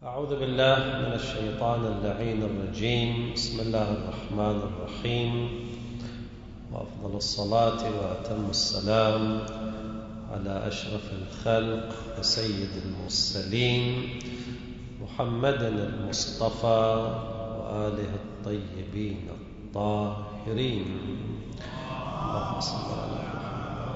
أعوذ بالله من الشيطان اللعين الرجيم. بسم الله الرحمن الرحيم، وأفضل الصلاة وأتم السلام على أشرف الخلق وسيد المرسلين محمد المصطفى وآله الطيبين الطاهرين. اللهم صل على محمد.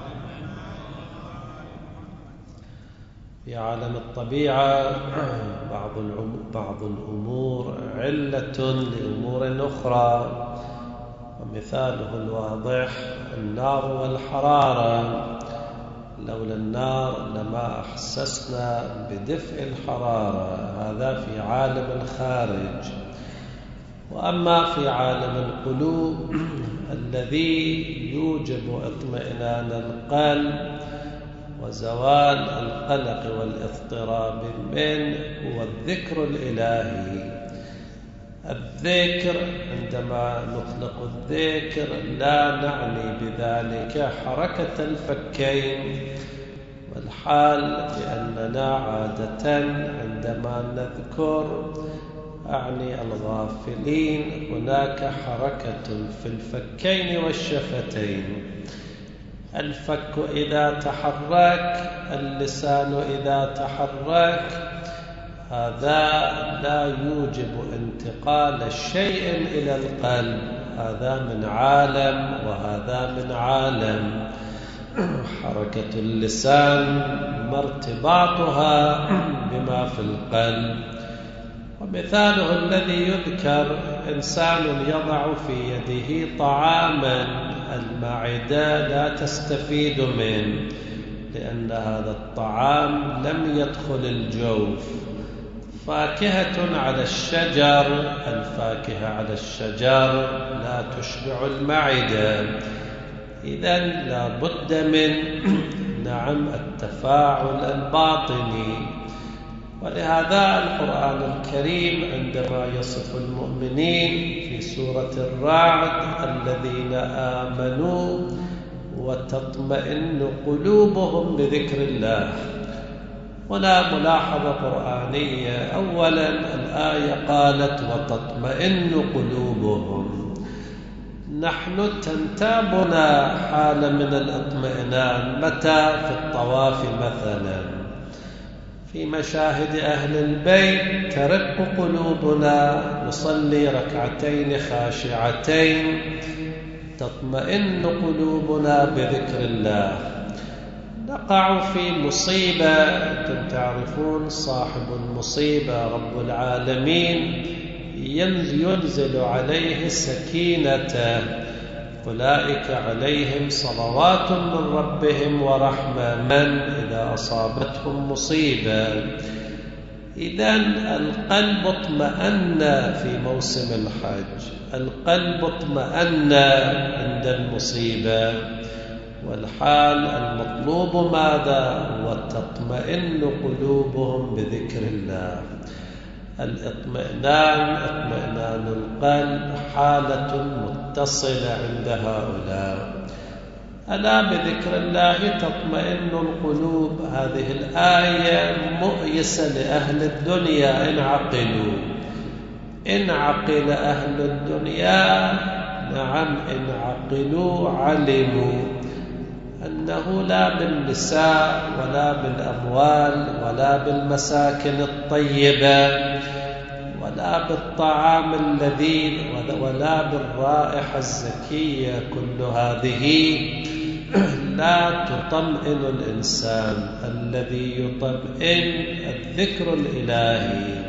في عالم الطبيعة بعض الأمور علة لأمور أخرى، ومثاله الواضح النار والحرارة. لولا النار لما أحسسنا بدفء الحرارة. هذا في عالم الخارج. وأما في عالم القلوب الذي يوجب اطمئنان القلب وزوال القلق والاضطراب منه هو الذكر الإلهي. الذكر، عندما نطلق الذكر لا نعني بذلك حركة الفكين، والحال بأننا عادة عندما نذكر أعني الغافلين هناك حركة في الفكين والشفتين. الفك إذا تحرك، اللسان إذا تحرك، هذا لا يوجب انتقال شيء إلى القلب. هذا من عالم وهذا من عالم. حركة اللسان ارتباطها بما في القلب. ومثاله الذي يذكر إنسان يضع في يده طعاما، المعدة لا تستفيد منه لأن هذا الطعام لم يدخل الجوف. فاكهة على الشجر، الفاكهة على الشجر لا تشبع المعدة. إذن لا بد من التفاعل الباطني. ولهذا القرآن الكريم عندما يصف المؤمنين في سورة الرعد الذين آمنوا وتطمئن قلوبهم بذكر الله، ولا ملاحظة قرآنية. أولا الآية قالت وتطمئن قلوبهم. نحن تنتابنا حالة من الاطمئنان متى؟ في الطواف مثلا، في مشاهد أهل البيت ترق قلوبنا، نصلي ركعتين خاشعتين تطمئن قلوبنا بذكر الله. نقع في مصيبة، أنتم تعرفون صاحب المصيبة رب العالمين ينزل عليه سكينته، أولئك عليهم صلوات من ربهم ورحمة من إذا أصابتهم مصيبة. إذن القلب اطمأن في موسم الحج، القلب اطمأن عند المصيبة، والحال المطلوب ماذا؟ وتطمئن قلوبهم بذكر الله. الاطمئنان، اطمئنان القلب حالة متصلة عند هؤلاء. ألا بذكر الله تطمئن القلوب. هذه الآية مؤيسة لأهل الدنيا إن عقلوا. إن عقل أهل الدنيا، نعم إن عقلوا علموا أنه لا بالنساء ولا بالأموال ولا بالمساكن الطيبة ولا بالطعام اللذيذ ولا بالرائحة الزكية، كل هذه لا تطمئن الإنسان. الذي يطمئن الذكر الإلهي.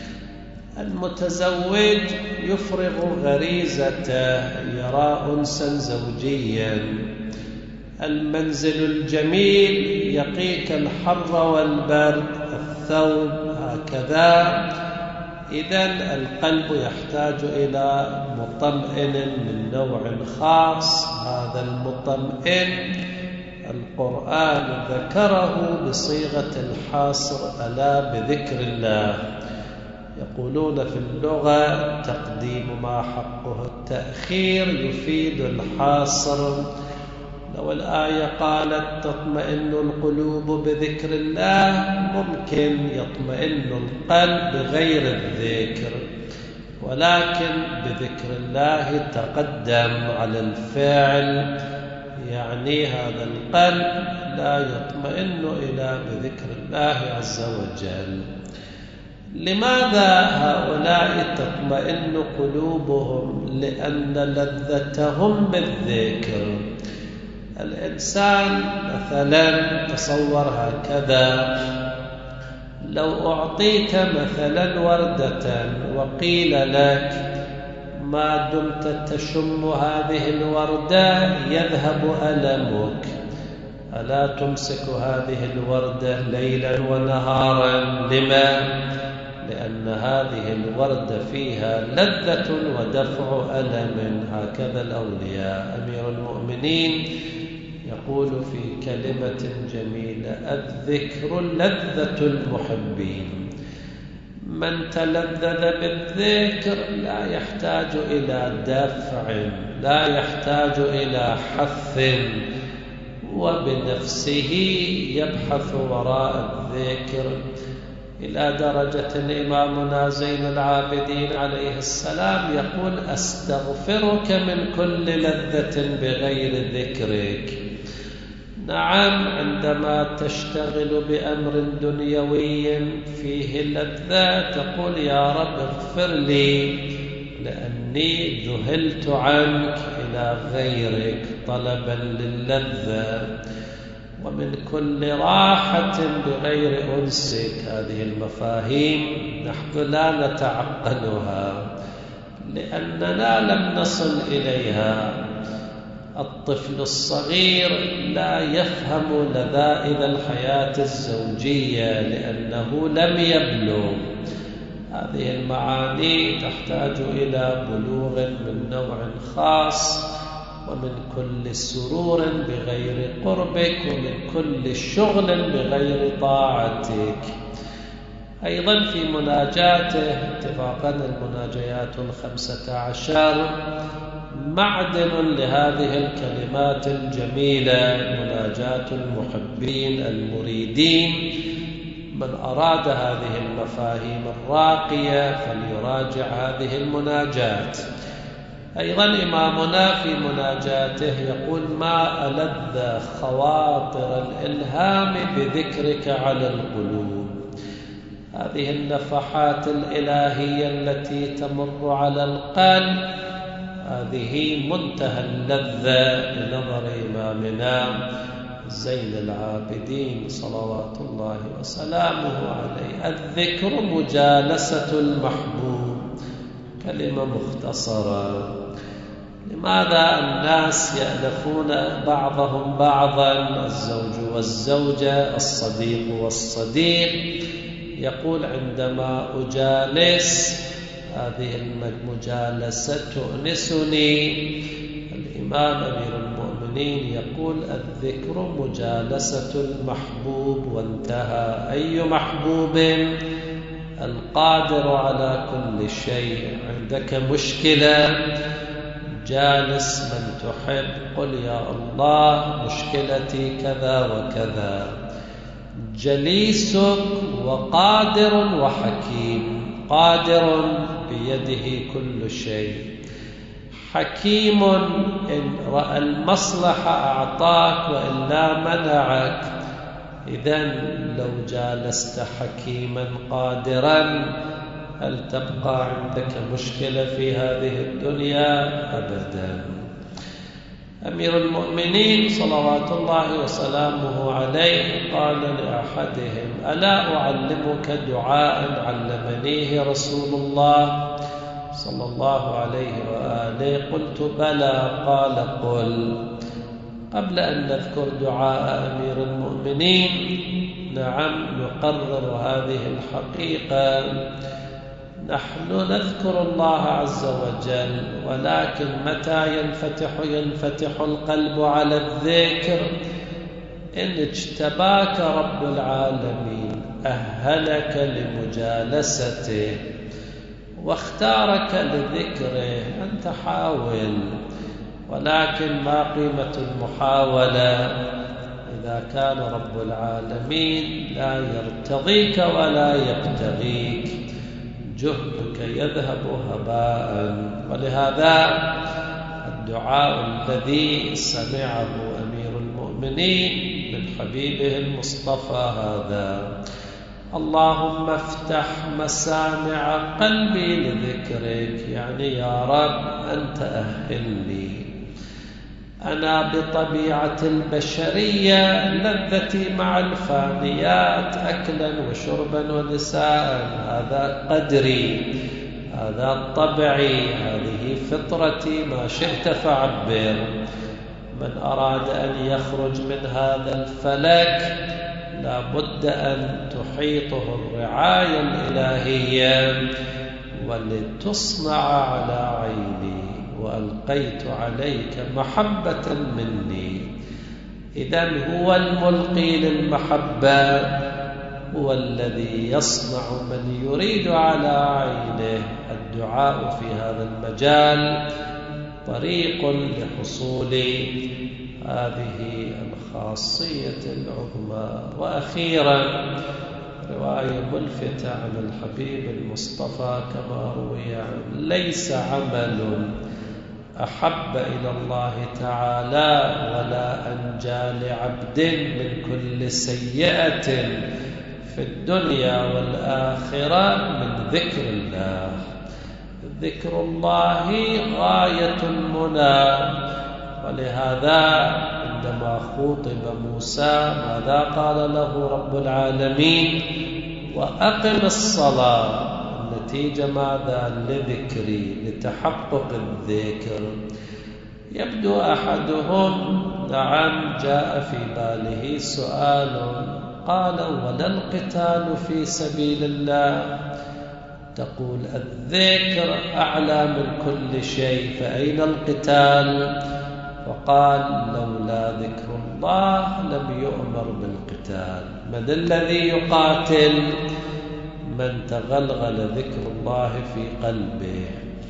المتزوج يفرغ غريزته، يرى أنسا زوجيا. المنزل الجميل يقيك الحر والبرد، الثوب هكذا. إذن القلب يحتاج إلى مطمئن من نوع خاص. هذا المطمئن القرآن ذكره بصيغة الحصر، ألا بذكر الله. يقولون في اللغة تقديم ما حقه التأخير يفيد الحصر. ولو الآية قالت تطمئن القلوب بذكر الله، ممكن يطمئن القلب بغير الذكر، ولكن بذكر الله تقدم على الفعل، يعني هذا القلب لا يطمئن إلا بذكر الله عز وجل. لماذا هؤلاء تطمئن قلوبهم؟ لأن لذتهم بالذكر. الإنسان مثلا تصور هكذا، لو أعطيت مثلا وردة وقيل لك ما دمت تشم هذه الوردة يذهب ألمك، ألا تمسك هذه الوردة ليلا ونهارا؟ لما؟ لأن هذه الوردة فيها لذة ودفع ألم. هكذا الأولياء. أمير المؤمنين يقول في كلمة جميلة: الذكر لذة المحبين. من تلذذ بالذكر لا يحتاج إلى دفع، لا يحتاج إلى حث، وبنفسه يبحث وراء الذكر، إلى درجة إمامنا زين العابدين عليه السلام يقول: أستغفرك من كل لذة بغير ذكرك. نعم، عندما تشتغل بأمر دنيوي فيه لذة تقول: يا رب اغفر لي لأني ذهلت عنك إلى غيرك طلبا للذة. ومن كل راحة بغير أنسك. هذه المفاهيم نحن لا نتعقلها لأننا لم نصل إليها. الطفل الصغير لا يفهم لذائذ الحياة الزوجية لأنه لم يبلغ. هذه المعاني تحتاج إلى بلوغ من نوع خاص، ومن كل سرور بغير قربك، ومن كل شغل بغير طاعتك. أيضا في مناجاته اتفاقا المناجيات 15 معدن لهذه الكلمات الجميلة، مناجاة المحبين المريدين. من أراد هذه المفاهيم الراقية فليراجع هذه المناجات. أيضا إمامنا في مناجاته يقول: ما ألذ خواطر الإلهام بذكرك على القلوب. هذه النفحات الإلهية التي تمر على القلب هذه منتهى اللذة بنظر إمامنا زين العابدين صلوات الله وسلامه عليه. الذكر مجالسة المحبوب. كلمة مختصرة. لماذا الناس يألفون بعضهم بعضا، الزوج والزوجة، الصديق والصديق؟ يقول: عندما أجالس هذه المجالسة تؤنسني. الإمام أمير المؤمنين يقول: الذكر مجالسة المحبوب. وانتهى. أي محبوب؟ القادر على كل شيء. عندك مشكلة، جالس من تحب، قل: يا الله مشكلتي كذا وكذا. جليسك وقادر وحكيم. قادر بيده كل شيء، حكيم إن رأى المصلحة أعطاك وإلا منعك. إذن لو جالست حكيما قادرا هل تبقى عندك مشكلة في هذه الدنيا؟ أبدا. أمير المؤمنين صلوات الله وسلامه عليه قال لأحدهم: ألا أعلمك دعاء علمنيه رسول الله صلى الله عليه وآله؟ قلت: بلى. قال: قل. قبل أن نذكر دعاء أمير المؤمنين، نعم نقرر هذه الحقيقة. نحن نذكر الله عز وجل، ولكن متى ينفتح القلب على الذكر؟ إن اجتباك رب العالمين، أهلك لمجالسته واختارك لذكره. أنت حاول ولكن ما قيمة المحاولة إذا كان رب العالمين لا يرتضيك ولا يبتغيك؟ جهدك يذهب هباء. ولهذا الدعاء الذي سمعه أمير المؤمنين من حبيبه المصطفى هذا: اللهم افتح مسامع قلبي لذكرك، يعني يا رب أنت أهلني. أنا بطبيعة البشرية لذتي مع الفانيات أكلا وشربا ونساء، هذا قدري، هذا طبعي، هذه فطرتي، ما شئت فعبر. من أراد أن يخرج من هذا الفلك لا بد أن تحيطه الرعاية الإلهية. ولتصنع على عيني وألقيت عليك محبة مني. إذن هو الملقي للمحبة، هو الذي يصنع من يريد على عينه. الدعاء في هذا المجال طريق لحصول هذه الخاصية العظمى. وأخيرا رواية ملفتة عن الحبيب المصطفى كما روي عنه: ليس عمل أحب إلى الله تعالى ولا أنجى لعبد من كل سيئة في الدنيا والآخرة من ذكر الله. ذكر الله غاية المنى. ولهذا عندما خوطب موسى ماذا قال له رب العالمين؟ وأقم الصلاة. النتيجة ماذا؟ لذكري، لتحقق الذكر. يبدو أحدهم نعم جاء في باله سؤال، قال: ولا القتال في سبيل الله؟ تقول الذكر أعلى من كل شيء، فأين القتال؟ وقال: لولا ذكر الله لم يؤمر بالقتال. من الذي يقاتل؟ من تغلغل ذكر الله في قلبه.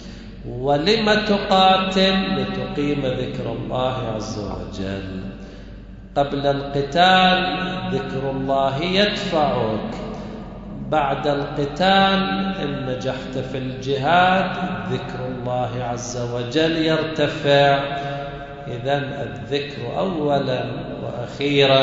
ولم تقاتل؟ لتقيم ذكر الله عز وجل. قبل القتال ذكر الله يدفعك، بعد القتال إن نجحت في الجهاد ذكر الله عز وجل يرتفع. إذن الذكر أولا وأخيرا.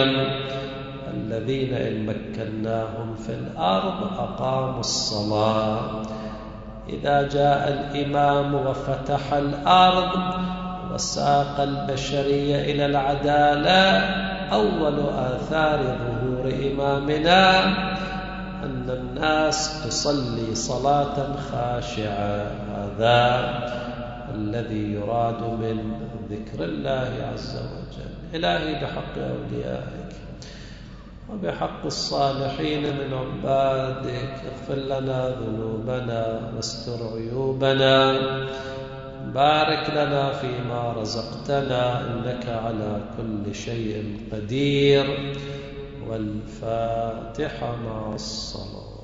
الذين إن مكناهم في الأرض أقاموا الصلاة. إذا جاء الإمام وفتح الأرض وساق البشرية إلى العدالة، أول آثار ظهور إمامنا أن الناس تصلي صلاة خاشعة. هذا الذي يراد من ذكر الله عز وجل. إلهي بحق أوليائك وبحق الصالحين من عبادك اغفر لنا ذنوبنا واستر عيوبنا، بارك لنا فيما رزقتنا إنك على كل شيء قدير. والفاتحة مع الصلاة.